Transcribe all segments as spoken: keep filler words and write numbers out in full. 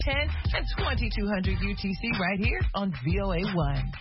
ten and twenty-two hundred U T C right here on V O A one.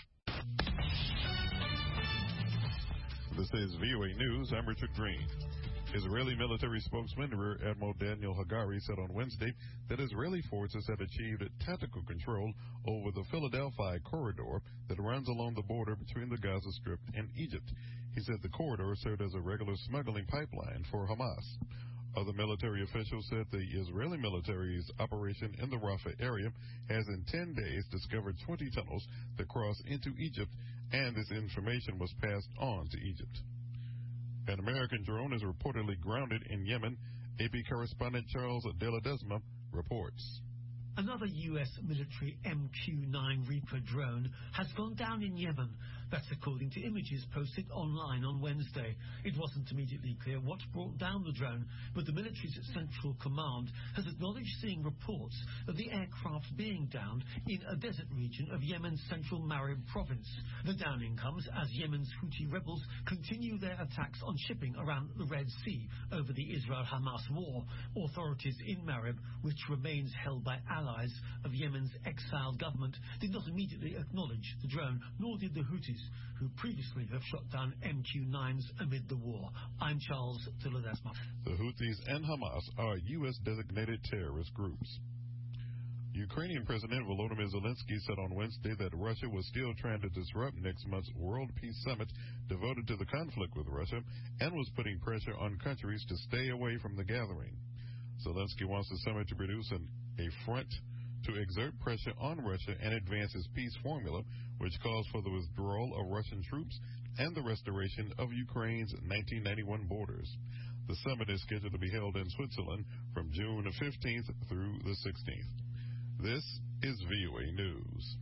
This is V O A News. I'm Richard Green. Israeli military spokesman Rear Admiral Daniel Hagari said on Wednesday that Israeli forces have achieved tactical control over the Philadelphia corridor that runs along the border between the Gaza Strip and Egypt. He said the corridor served as a regular smuggling pipeline for Hamas. Other military officials said the Israeli military's operation in the Rafah area has in ten days discovered twenty tunnels that cross into Egypt, and this information was passed on to Egypt. An American drone is reportedly grounded in Yemen. A P correspondent Charles De La Desma reports. Another U S military M Q nine Reaper drone has gone down in Yemen. That's according to images posted online on Wednesday. It wasn't immediately clear what brought down the drone, but the military's Central Command has acknowledged seeing reports of the aircraft being downed in a desert region of Yemen's central Marib province. The downing comes as Yemen's Houthi rebels continue their attacks on shipping around the Red Sea over the Israel-Hamas war. Authorities in Marib, which remains held by allies of Yemen's exiled government, did not immediately acknowledge the drone, nor did the Houthis, who previously have shot down M Q nines amid the war. I'm Charles De La Desma. The Houthis and Hamas are U S designated terrorist groups. Ukrainian President Volodymyr Zelensky said on Wednesday that Russia was still trying to disrupt next month's World Peace Summit devoted to the conflict with Russia and was putting pressure on countries to stay away from the gathering. Zelensky wants the summit to produce an, a front to exert pressure on Russia and advance its peace formula, which calls for the withdrawal of Russian troops and the restoration of Ukraine's nineteen ninety-one borders. The summit is scheduled to be held in Switzerland from June fifteenth through the sixteenth. This is V O A News.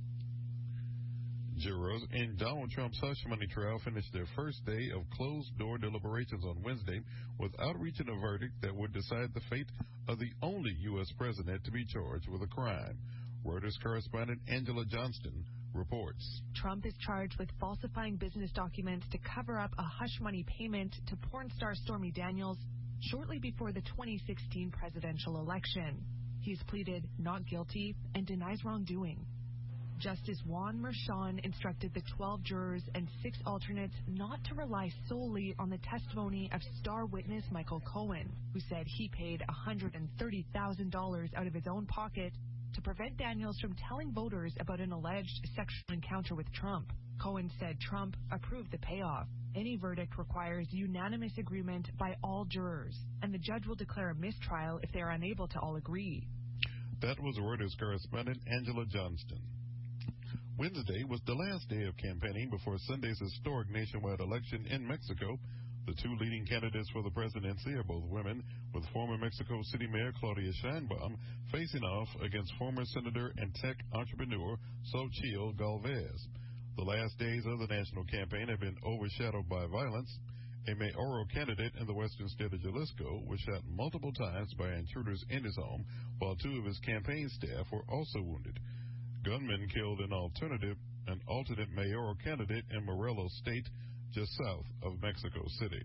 Jurors in Donald Trump's hush money trial finished their first day of closed-door deliberations on Wednesday without reaching a verdict that would decide the fate of the only U S president to be charged with a crime. Reuters correspondent Angela Johnston reports. Trump is charged with falsifying business documents to cover up a hush money payment to porn star Stormy Daniels shortly before the twenty sixteen presidential election. He's pleaded not guilty and denies wrongdoing. Justice Juan Merchan instructed the twelve jurors and six alternates not to rely solely on the testimony of star witness Michael Cohen, who said he paid one hundred thirty thousand dollars out of his own pocket to prevent Daniels from telling voters about an alleged sexual encounter with Trump. Cohen said Trump approved the payoff. Any verdict requires unanimous agreement by all jurors, and the judge will declare a mistrial if they are unable to all agree. That was Reuters correspondent Angela Johnston. Wednesday was the last day of campaigning before Sunday's historic nationwide election in Mexico. The two leading candidates for the presidency are both women, with former Mexico City Mayor Claudia Sheinbaum facing off against former Senator and tech entrepreneur Xochitl Galvez. The last days of the national campaign have been overshadowed by violence. A mayoral candidate in the western state of Jalisco was shot multiple times by intruders in his home, while two of his campaign staff were also wounded. Gunmen killed an alternative, an alternate mayoral candidate in Morelos State, just south of Mexico City.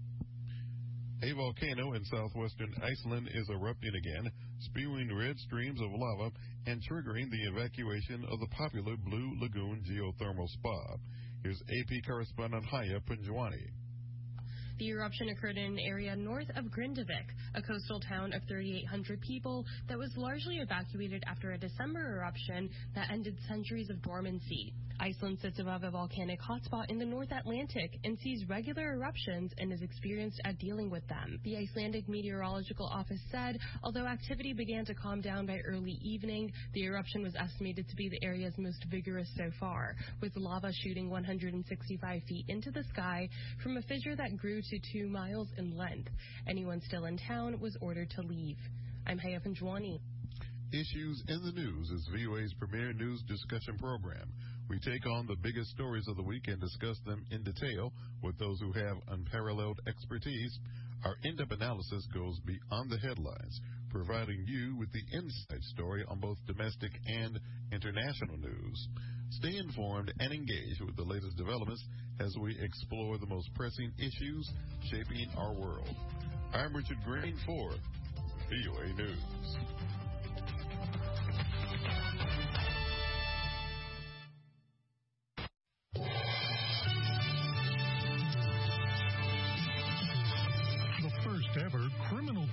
A volcano in southwestern Iceland is erupting again, spewing red streams of lava and triggering the evacuation of the popular Blue Lagoon geothermal spa. Here's A P correspondent Haya Punjwani. The eruption occurred in an area north of Grindavik, a coastal town of thirty-eight hundred people that was largely evacuated after a December eruption that ended centuries of dormancy. Iceland sits above a volcanic hotspot in the North Atlantic and sees regular eruptions and is experienced at dealing with them. The Icelandic Meteorological Office said, although activity began to calm down by early evening, the eruption was estimated to be the area's most vigorous so far, with lava shooting one hundred sixty-five feet into the sky from a fissure that grew to two miles in length. Anyone still in town was ordered to leave. I'm Haya Punjwani. Issues in the News is V O A's premier news discussion program. We take on the biggest stories of the week and discuss them in detail with those who have unparalleled expertise. Our in-depth analysis goes beyond the headlines, providing you with the inside story on both domestic and international news. Stay informed and engaged with the latest developments as we explore the most pressing issues shaping our world. I'm Richard Green for V O A News.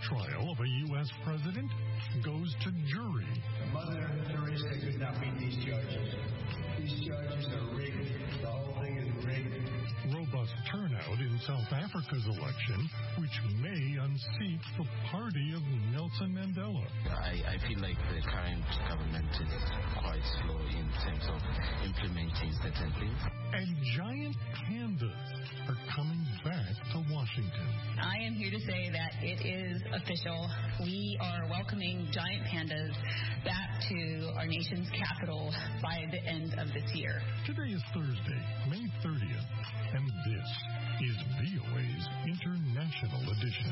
trial of a U S president goes to jury. Mother Teresa could not beat these charges. These charges are rigged. The whole thing is rigged. Robust turnout in South Africa's election, which may unseat the party of Nelson Mandela. I, I feel like the current government is quite slow in terms of implementing certain things. And giant pandas are coming back to Washington. I am here to say that it is official. We are welcoming giant pandas back to our nation's capital by the end of this year. Today is Thursday, May thirtieth, and this is V O A's International Edition.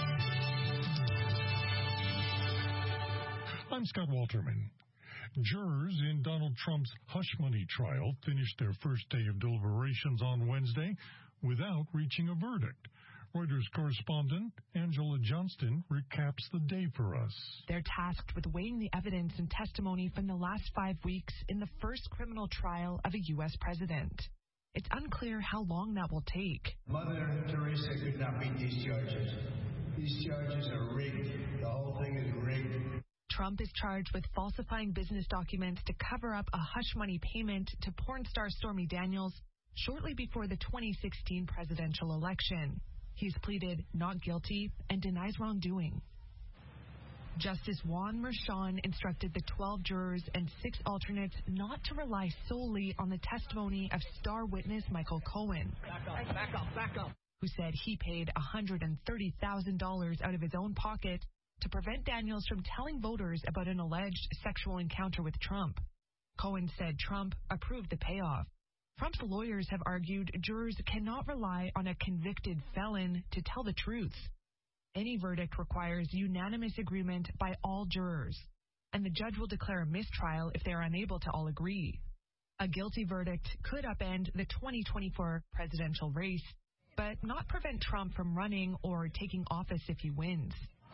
I'm Scott Walterman. Jurors in Donald Trump's hush money trial finished their first day of deliberations on Wednesday without reaching a verdict. Reuters correspondent Angela Johnston recaps the day for us. They're tasked with weighing the evidence and testimony from the last five weeks in the first criminal trial of a U S president. It's unclear how long that will take. Mother Teresa could not beat these charges. These charges are rigged. The whole thing is rigged. Trump is charged with falsifying business documents to cover up a hush money payment to porn star Stormy Daniels shortly before the twenty sixteen presidential election. He's pleaded not guilty and denies wrongdoing. Justice Juan Merchan instructed the twelve jurors and six alternates not to rely solely on the testimony of star witness Michael Cohen, Back up, back up, back up. who said he paid one hundred thirty thousand dollars out of his own pocket to prevent Daniels from telling voters about an alleged sexual encounter with Trump. Cohen said Trump approved the payoff. Trump's lawyers have argued jurors cannot rely on a convicted felon to tell the truth. Any verdict requires unanimous agreement by all jurors, and the judge will declare a mistrial if they are unable to all agree. A guilty verdict could upend the twenty twenty-four presidential race, but not prevent Trump from running or taking office if he wins.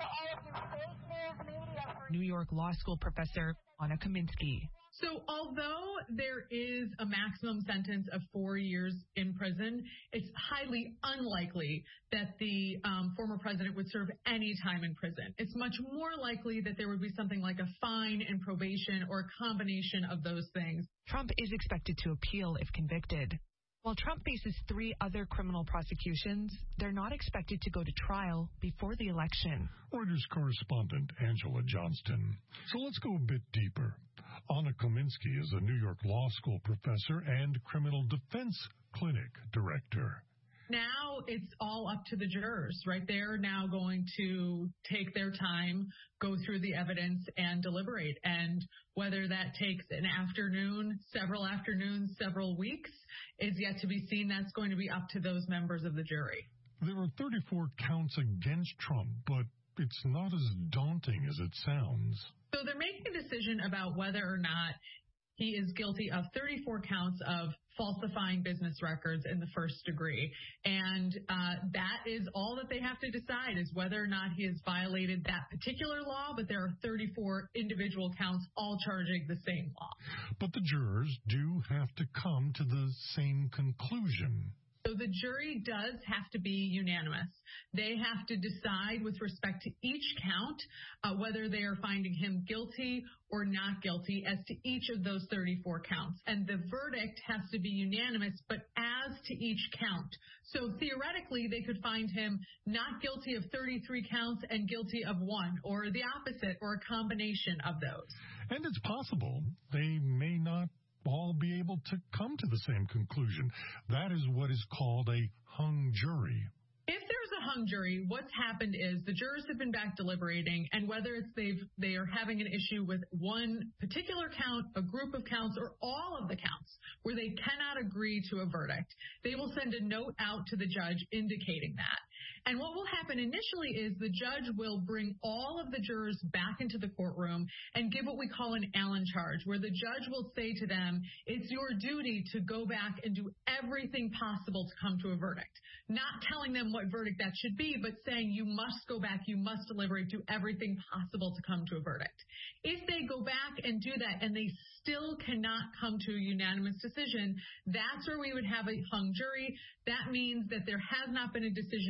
New York Law School professor Anna Kaminsky. So although there is a maximum sentence of four years in prison, it's highly unlikely that the um, former president would serve any time in prison. It's much more likely that there would be something like a fine and probation or a combination of those things. Trump is expected to appeal if convicted. While Trump faces three other criminal prosecutions, they're not expected to go to trial before the election. Reuters correspondent Angela Johnston. So let's go a bit deeper. Anna Kaminsky is a New York Law School professor and criminal defense clinic director. Now it's all up to the jurors, right? They're now going to take their time, go through the evidence, and deliberate. And whether that takes an afternoon, several afternoons, several weeks, is yet to be seen. That's going to be up to those members of the jury. There are thirty-four counts against Trump, but it's not as daunting as it sounds. So they're making a decision about whether or not he is guilty of thirty-four counts of falsifying business records in the first degree. And uh, that is all that they have to decide, is whether or not he has violated that particular law. But there are thirty-four individual counts all charging the same law. But the jurors do have to come to the same conclusion. So the jury does have to be unanimous. They have to decide with respect to each count uh, whether they are finding him guilty or not guilty as to each of those thirty-four counts. And the verdict has to be unanimous, but as to each count. So theoretically, they could find him not guilty of thirty-three counts and guilty of one, or the opposite, or a combination of those. And it's possible they may not all be able to come to the same conclusion. That is what is called a hung jury. If there's a hung jury, what's happened is the jurors have been back deliberating, and whether it's they've they are having an issue with one particular count, a group of counts, or all of the counts where they cannot agree to a verdict, they will send a note out to the judge indicating that. And what will happen initially is the judge will bring all of the jurors back into the courtroom and give what we call an Allen charge, where the judge will say to them, it's your duty to go back and do everything possible to come to a verdict. Not telling them what verdict that should be, but saying you must go back, you must deliberate, do everything possible to come to a verdict. If they go back and do that and they still cannot come to a unanimous decision, that's where we would have a hung jury. That means that there has not been a decision either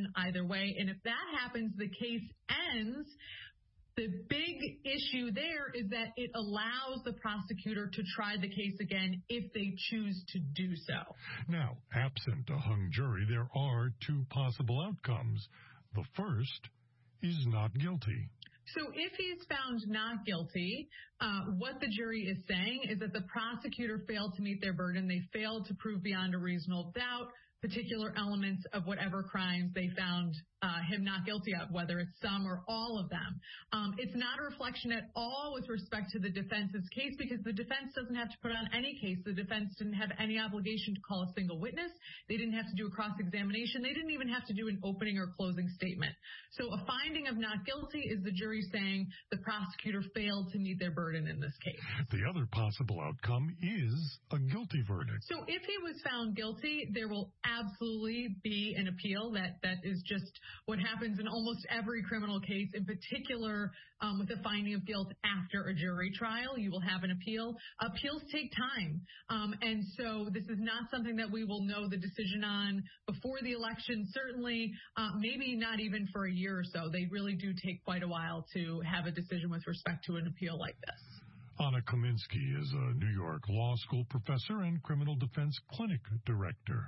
their way. And if that happens, the case ends. The big issue there is that it allows the prosecutor to try the case again if they choose to do so. Now, absent a hung jury, there are two possible outcomes. The first is not guilty. So if he's found not guilty, uh, what the jury is saying is that the prosecutor failed to meet their burden. They failed to prove beyond a reasonable doubt particular elements of whatever crimes they found uh, him not guilty of, whether it's some or all of them. Um, it's not a reflection at all with respect to the defense's case, because the defense doesn't have to put on any case. The defense didn't have any obligation to call a single witness. They didn't have to do a cross-examination. They didn't even have to do an opening or closing statement. So a finding of not guilty is the jury saying the prosecutor failed to meet their burden in this case. The other possible outcome is a guilty verdict. So if he was found guilty, there will absolutely be an appeal. That that is just what happens in almost every criminal case, in particular um, with a finding of guilt after a jury trial. You will have an appeal. Appeals take time. Um, and so this is not something that we will know the decision on before the election, certainly, uh, maybe not even for a year or so. They really do take quite a while to have a decision with respect to an appeal like this. Anna Kominsky is a New York Law School professor and criminal defense clinic director.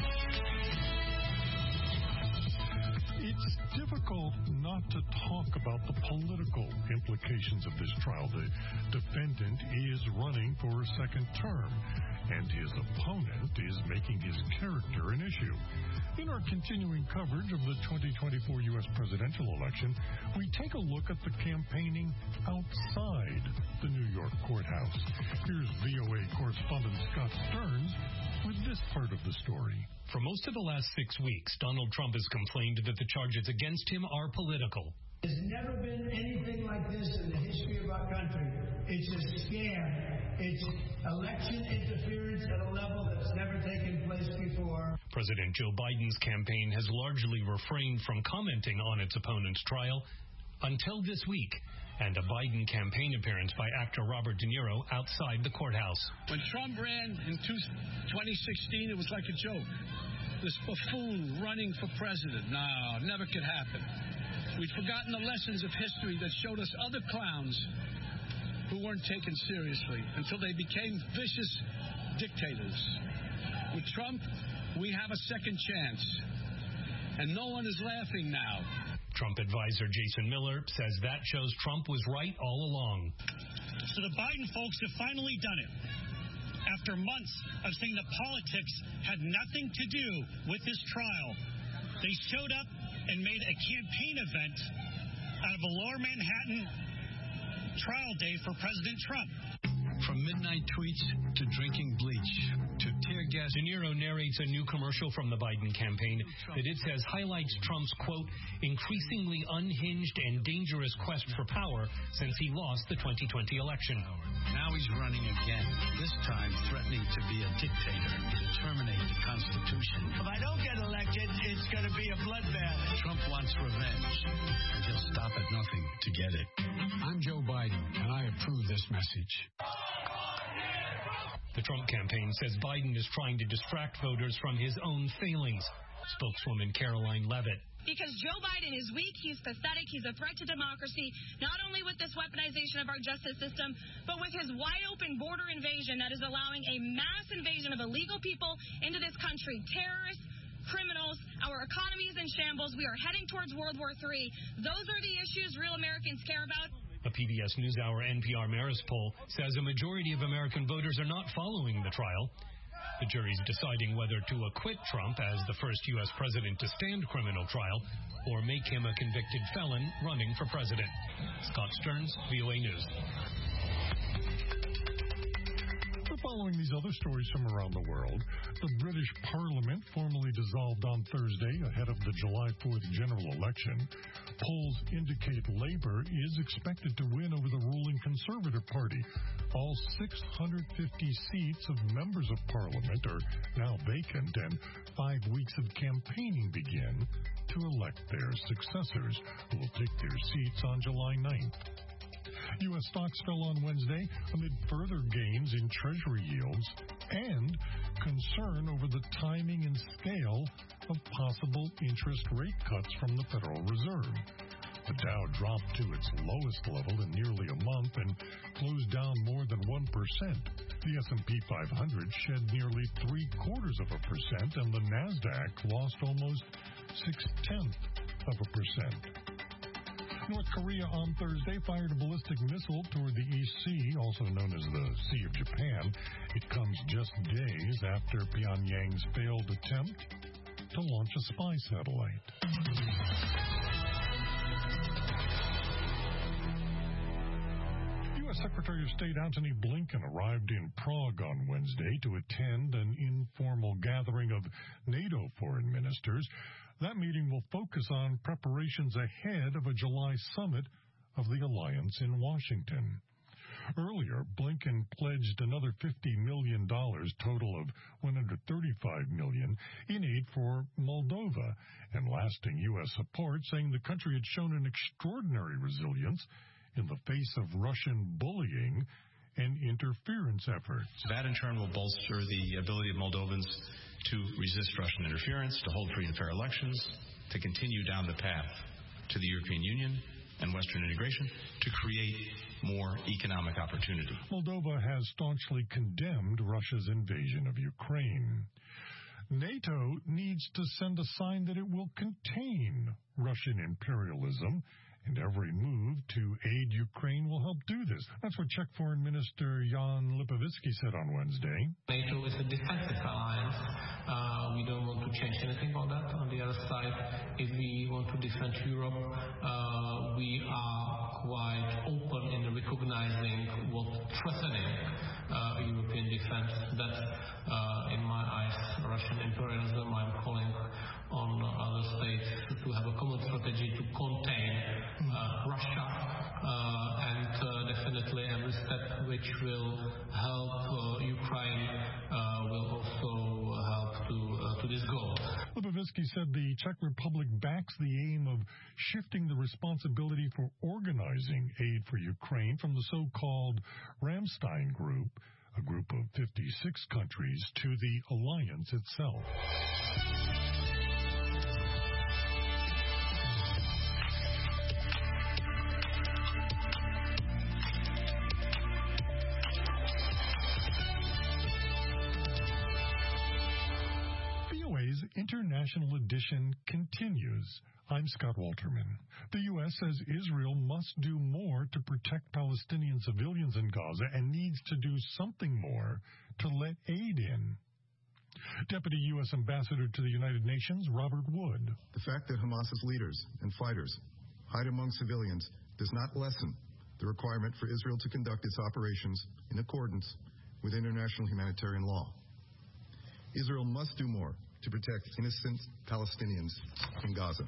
It's difficult not to talk about the political implications of this trial. The defendant is running for a second term, and his opponent is making his character an issue. In our continuing coverage of the twenty twenty-four U S presidential election, we take a look at the campaigning outside the New York courthouse. Here's V O A correspondent Scott Stearns with this part of the story. For most of the last six weeks, Donald Trump has complained that the charges against him are political. There's never been anything like this in the history of our country. It's a scam. It's election interference at a level that's never taken place before. President Joe Biden's campaign has largely refrained from commenting on its opponent's trial until this week, and a Biden campaign appearance by actor Robert De Niro outside the courthouse. When Trump ran in twenty sixteen, it was like a joke. This buffoon running for president. No, never could happen. We'd forgotten the lessons of history that showed us other clowns who weren't taken seriously until they became vicious dictators. With Trump, we have a second chance, and no one is laughing now. Trump advisor Jason Miller says that shows Trump was right all along. So the Biden folks have finally done it. After months of saying that politics had nothing to do with this trial, they showed up and made a campaign event out of a Lower Manhattan trial day for President Trump. From midnight tweets to drinking bleach to tear gas. De Niro narrates a new commercial from the Biden campaign that it says highlights Trump's, quote, increasingly unhinged and dangerous quest for power since he lost the twenty twenty election. Now he's running again, this time threatening to be a dictator, to terminate the Constitution. If I don't get elected, it's going to be a bloodbath. Trump wants revenge, and he'll stop at nothing to get it. I'm Joe Biden, and I approve this message. The Trump campaign says Biden is trying to distract voters from his own failings. Spokeswoman Caroline Levitt. Because Joe Biden is weak, he's pathetic, he's a threat to democracy, not only with this weaponization of our justice system, but with his wide-open border invasion that is allowing a mass invasion of illegal people into this country. Terrorists, criminals, our economy is in shambles. We are heading towards World War Three. Those are the issues real Americans care about. A P B S NewsHour N P R Marist poll says a majority of American voters are not following the trial. The jury's deciding whether to acquit Trump as the first U S president to stand criminal trial or make him a convicted felon running for president. Scott Stearns, V O A News. Following these other stories from around the world, the British Parliament formally dissolved on Thursday ahead of the July fourth general election. Polls indicate Labour is expected to win over the ruling Conservative Party. All six hundred fifty seats of members of Parliament are now vacant, and five weeks of campaigning begin to elect their successors, who will take their seats on July ninth. U S stocks fell on Wednesday amid further gains in Treasury yields and concern over the timing and scale of possible interest rate cuts from the Federal Reserve. The Dow dropped to its lowest level in nearly a month and closed down more than one percent. The S and P five hundred shed nearly three-quarters of a percent, and the NASDAQ lost almost six-tenths of a percent. North Korea on Thursday fired a ballistic missile toward the East Sea, also known as the Sea of Japan. It comes just days after Pyongyang's failed attempt to launch a spy satellite. U S Secretary of State Antony Blinken arrived in Prague on Wednesday to attend an informal gathering of NATO foreign ministers. That meeting will focus on preparations ahead of a July summit of the alliance in Washington. Earlier, Blinken pledged another fifty million dollars, total of one hundred thirty-five million dollars, in aid for Moldova and lasting U S support, saying the country had shown an extraordinary resilience in the face of Russian bullying and interference efforts. That, in turn, will bolster the ability of Moldovans to resist Russian interference, to hold free and fair elections, to continue down the path to the European Union and Western integration, to create more economic opportunity. Moldova has staunchly condemned Russia's invasion of Ukraine. NATO needs to send a sign that it will contain Russian imperialism, and every move to aid Ukraine will help do this. That's what Czech Foreign Minister Jan Lipovitsky said on Wednesday. NATO is a defensive alliance. Uh, we don't want to change anything about that. On the other side, if we want to defend Europe, uh, we are quite open in recognizing what's threatening uh, European defense. That's, uh, in my eyes, Russian imperialism. I'm calling on other states to have a common strategy to contain uh, Russia, uh, and uh, definitely every step which will help uh, Ukraine uh, will also help to uh, to this goal. Lipovitsky said the Czech Republic backs the aim of shifting the responsibility for organizing aid for Ukraine from the so-called Ramstein Group, a group of fifty-six countries, to the alliance itself. International edition continues. I'm Scott Walterman. The U S says Israel must do more to protect Palestinian civilians in Gaza and needs to do something more to let aid in. Deputy U S Ambassador to the United Nations, Robert Wood. The fact that Hamas's leaders and fighters hide among civilians does not lessen the requirement for Israel to conduct its operations in accordance with international humanitarian law. Israel must do more to protect innocent Palestinians in Gaza.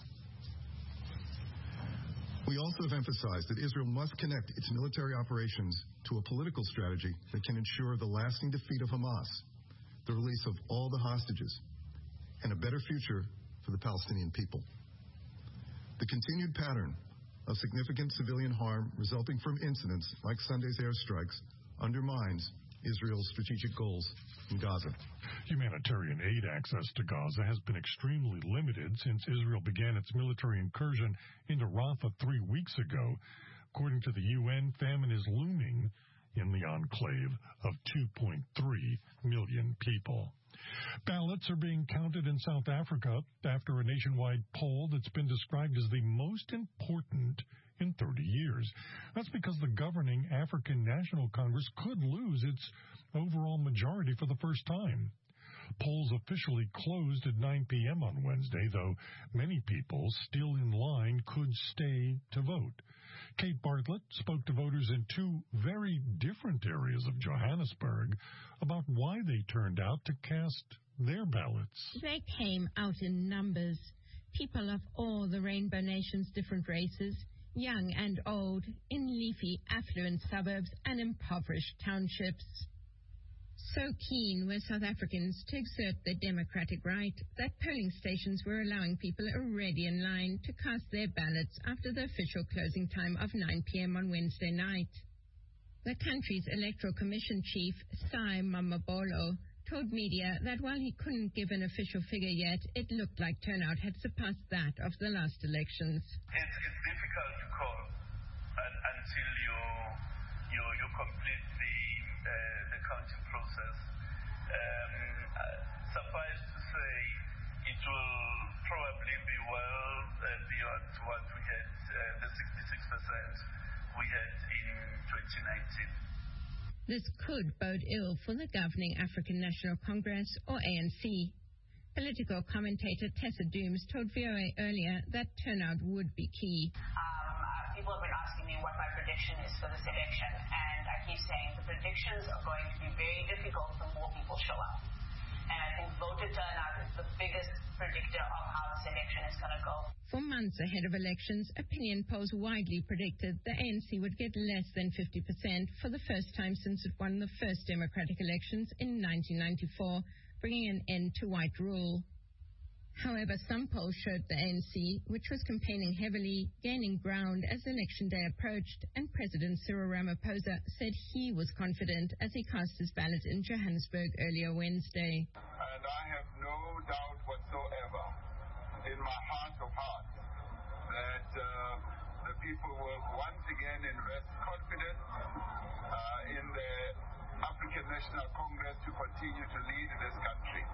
We also have emphasized that Israel must connect its military operations to a political strategy that can ensure the lasting defeat of Hamas, the release of all the hostages, and a better future for the Palestinian people. The continued pattern of significant civilian harm resulting from incidents like Sunday's airstrikes undermines Israel's strategic goals in Gaza. Humanitarian aid access to Gaza has been extremely limited since Israel began its military incursion into Rafah three weeks ago. According to the U N, famine is looming in the enclave of two point three million people. Ballots are being counted in South Africa after a nationwide poll that's been described as the most important in thirty years. That's because the governing African National Congress could lose its overall majority for the first time. Polls officially closed at nine p.m. on Wednesday, though many people still in line could stay to vote. Kate Bartlett spoke to voters in two very different areas of Johannesburg about why they turned out to cast their ballots. They came out in numbers. People of all the Rainbow Nation's different races, young and old, in leafy, affluent suburbs and impoverished townships. So keen were South Africans to exert their democratic right that polling stations were allowing people already in line to cast their ballots after the official closing time of nine p.m. on Wednesday night. The country's Electoral Commission chief, Sai Mamabolo, told media that while he couldn't give an official figure yet, it looked like turnout had surpassed that of the last elections. It's, it's difficult to call and, until you, you, you complete the, uh, the counting process. Um, uh, suffice to say, it will probably be well uh, beyond what we had, uh, the sixty-six percent we had in twenty nineteen. This could bode ill for the governing African National Congress, or A N C. Political commentator Tessa Dooms told V O A earlier that turnout would be key. Um, people have been asking me what my prediction is for this election, and I keep saying the predictions are going to be very difficult the more people show up. And I think voter turnout is the biggest predictor of how this election is going to go. For months ahead of elections, opinion polls widely predicted the A N C would get less than fifty percent for the first time since it won the first democratic elections in nineteen ninety-four, bringing an end to white rule. However, some polls showed the A N C, which was campaigning heavily, gaining ground as election day approached, and President Cyril Ramaphosa said he was confident as he cast his ballot in Johannesburg earlier Wednesday. And I have no doubt whatsoever in my heart of hearts that uh, the people will once again invest confidence uh, in the African National Congress to continue to lead this country.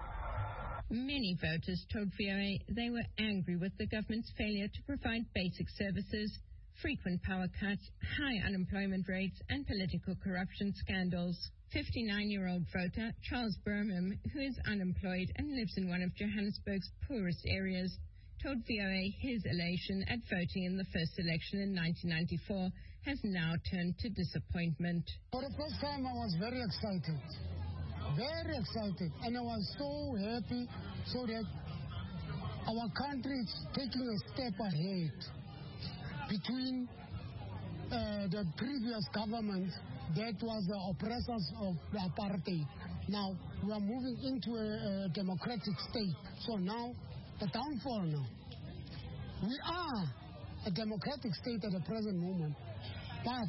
Many voters told V O A they were angry with the government's failure to provide basic services, frequent power cuts, high unemployment rates, and political corruption scandals. fifty-nine-year-old voter Charles Burham, who is unemployed and lives in one of Johannesburg's poorest areas, told V O A his elation at voting in the first election in nineteen ninety-four has now turned to disappointment. For the first time, I was very excited. Very excited, and I was so happy so that our country is taking a step ahead between uh, the previous government that was the oppressors of the apartheid. Now we are moving into a, a democratic state. So now the downfall now. We are a democratic state at the present moment, but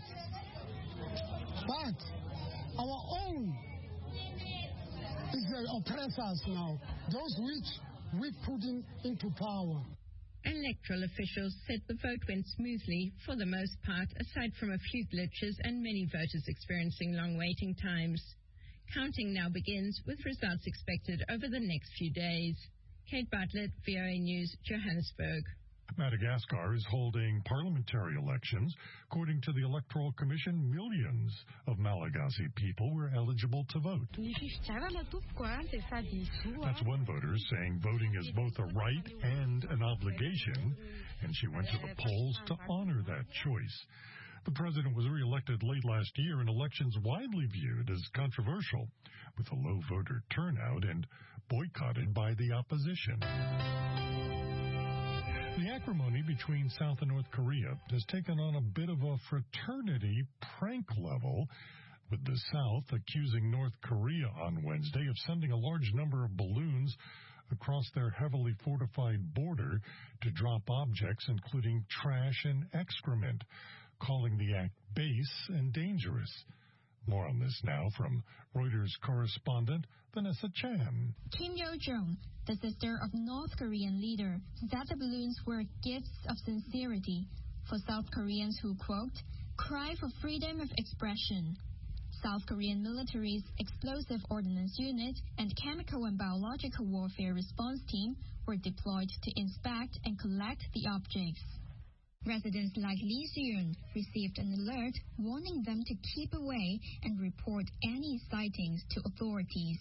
but our own is the oppressors now, those which we put in, into power. Electoral officials said the vote went smoothly for the most part, aside from a few glitches and many voters experiencing long waiting times. Counting now begins, with results expected over the next few days. Kate Bartlett, V O A News, Johannesburg. Madagascar is holding parliamentary elections. According to the Electoral Commission, millions of Malagasy people were eligible to vote. That's one voter saying voting is both a right and an obligation, and she went to the polls to honor that choice. The president was re-elected late last year in elections widely viewed as controversial, with a low voter turnout and boycotted by the opposition. The acrimony between South and North Korea has taken on a bit of a fraternity prank level, with the South accusing North Korea on Wednesday of sending a large number of balloons across their heavily fortified border to drop objects, including trash and excrement, calling the act base and dangerous. More on this now from Reuters correspondent Vanessa Chan. Kim Yo-jong, the sister of North Korean leader, said the balloons were gifts of sincerity for South Koreans who, quote, cry for freedom of expression. South Korean military's Explosive Ordnance Unit and Chemical and Biological Warfare Response Team were deployed to inspect and collect the objects. Residents like Lee Seung received an alert warning them to keep away and report any sightings to authorities.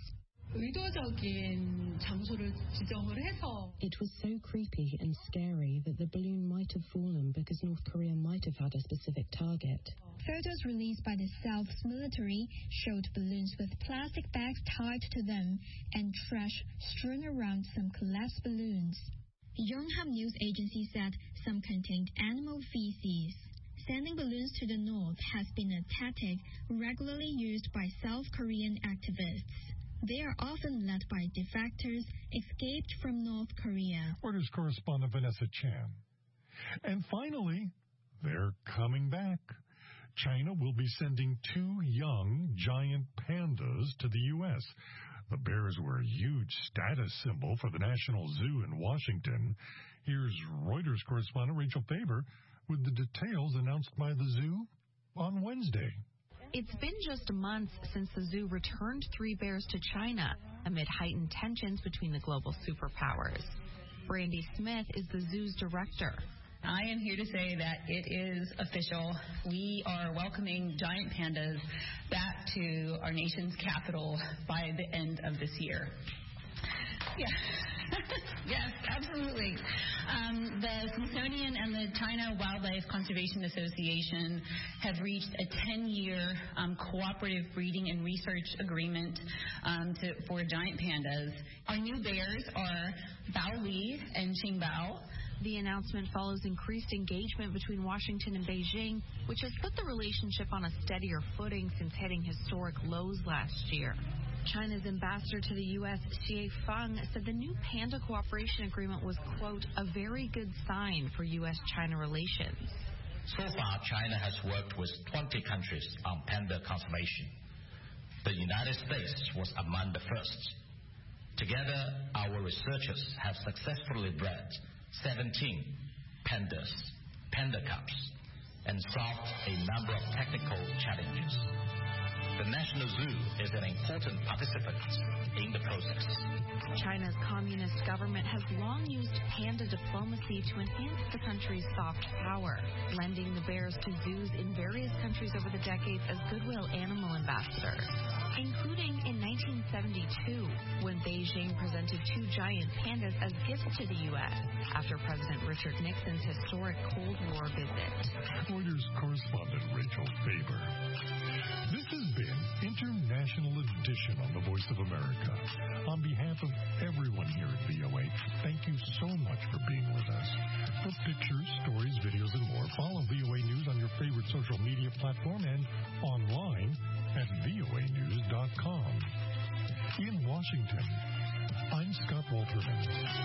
It was so creepy and scary that the balloon might have fallen because North Korea might have had a specific target. Photos released by the South's military showed balloons with plastic bags tied to them and trash strewn around some collapsed balloons. Yonhap News Agency said some contained animal feces. sending balloons to the north has been a tactic regularly used by South Korean activists. They are often led by defectors escaped from North Korea. Reuters correspondent Vanessa Chan. And finally, they're coming back. China will be sending two young giant pandas to the U S The bears were a huge status symbol for the National Zoo in Washington. Here's Reuters correspondent Rachel Faber with the details announced by the zoo on Wednesday. It's been just months since the zoo returned three bears to China amid heightened tensions between the global superpowers. Brandy Smith is the zoo's director. I am here to say that it is official. We are welcoming giant pandas back to our nation's capital by the end of this year. Yeah. Yes, absolutely. Um, the Smithsonian and the China Wildlife Conservation Association have reached a ten-year um, cooperative breeding and research agreement um, to, for giant pandas. Our new bears are Bao Li and Qing Bao. The announcement follows increased engagement between Washington and Beijing, which has put the relationship on a steadier footing since hitting historic lows last year. China's ambassador to the U S, Xie Feng, said the new panda cooperation agreement was, quote, a very good sign for U S China relations. So far, China has worked with twenty countries on panda conservation. The United States was among the first. Together, our researchers have successfully bred seventeen pandas, panda cubs, and solved a number of technical challenges. The National Zoo is an important participant in the process. China's communist government has long used panda diplomacy to enhance the country's soft power, lending the bears to zoos in various countries over the decades as goodwill animal ambassadors, including in nineteen seventy-two, when Beijing presented two giant pandas as gifts to the U S after President Richard Nixon's historic Cold War visit. Reuters correspondent Rachel Faber. This has been International Edition on the Voice of America. On behalf of everyone here at V O A, thank you so much for being with us. For pictures, stories, videos, and more, follow V O A News on your favorite social media platform and online at V O A news dot com. In Washington, I'm Scott Walterman.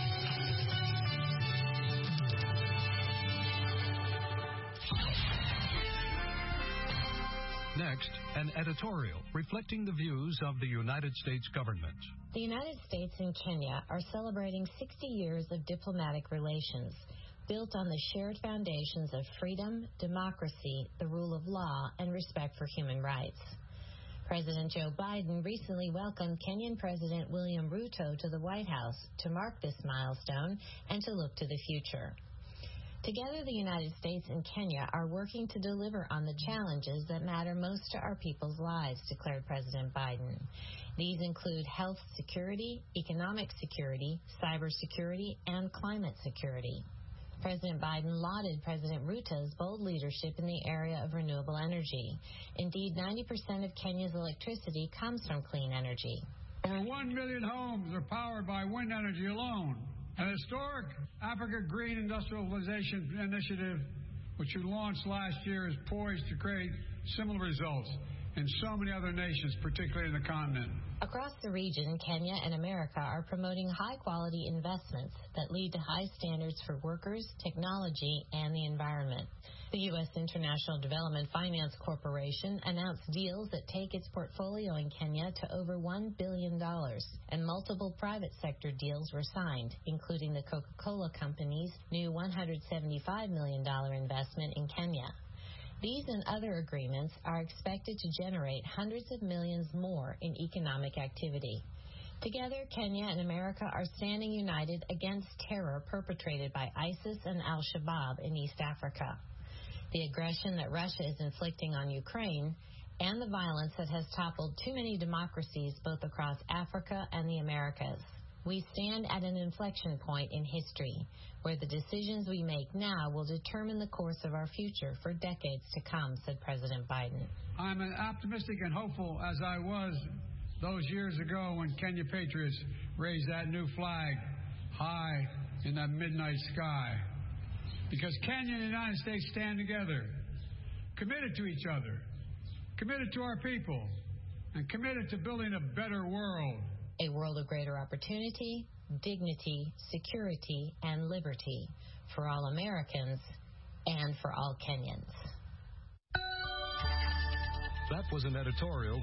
Next, an editorial reflecting the views of the United States government. The United States and Kenya are celebrating sixty years of diplomatic relations, built on the shared foundations of freedom, democracy, the rule of law, and respect for human rights. President Joe Biden recently welcomed Kenyan President William Ruto to the White House to mark this milestone and to look to the future. Together, the United States and Kenya are working to deliver on the challenges that matter most to our people's lives, declared President Biden. These include health security, economic security, cybersecurity, and climate security. President Biden lauded President Ruto's bold leadership in the area of renewable energy. Indeed, ninety percent of Kenya's electricity comes from clean energy. Over one million homes are powered by wind energy alone. An historic Africa Green Industrialization Initiative, which we launched last year, is poised to create similar results in so many other nations, particularly in the continent. Across the region, Kenya and America are promoting high-quality investments that lead to high standards for workers, technology, and the environment. The U S International Development Finance Corporation announced deals that take its portfolio in Kenya to over one billion dollars, and multiple private sector deals were signed, including the Coca-Cola Company's new one hundred seventy-five million dollars investment in Kenya. These and other agreements are expected to generate hundreds of millions more in economic activity. Together, Kenya and America are standing united against terror perpetrated by ISIS and al-Shabaab in East Africa, the aggression that Russia is inflicting on Ukraine, and the violence that has toppled too many democracies both across Africa and the Americas. We stand at an inflection point in history, where the decisions we make now will determine the course of our future for decades to come, said President Biden. I'm as optimistic and hopeful as I was those years ago when Kenya Patriots raised that new flag high in that midnight sky. Because Kenya and the United States stand together committed to each other, committed to our people, and committed to building a better world. A world of greater opportunity, dignity, security, and liberty for all Americans and for all Kenyans. That was an editorial